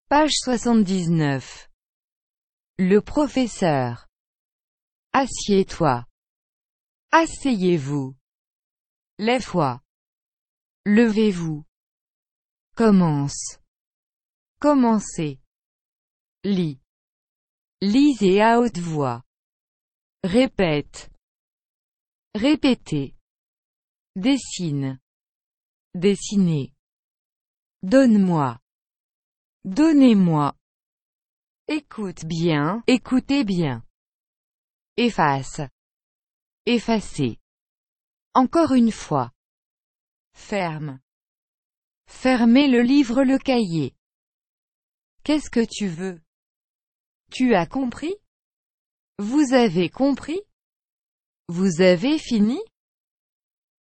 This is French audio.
Page 79. Le professeur. Assieds-toi. Asseyez-vous. Lève-toi. Levez-vous. Commence. Commencez. Lis. Lisez à haute voix. Répète. Répétez. Dessine. Dessinez. Donne-moi. Donnez-moi. Écoute bien, écoutez bien. Efface. Effacez. Encore une fois. Ferme. Fermez le livre, le cahier. Qu'est-ce que tu veux? Tu as compris? Vous avez compris? Vous avez fini?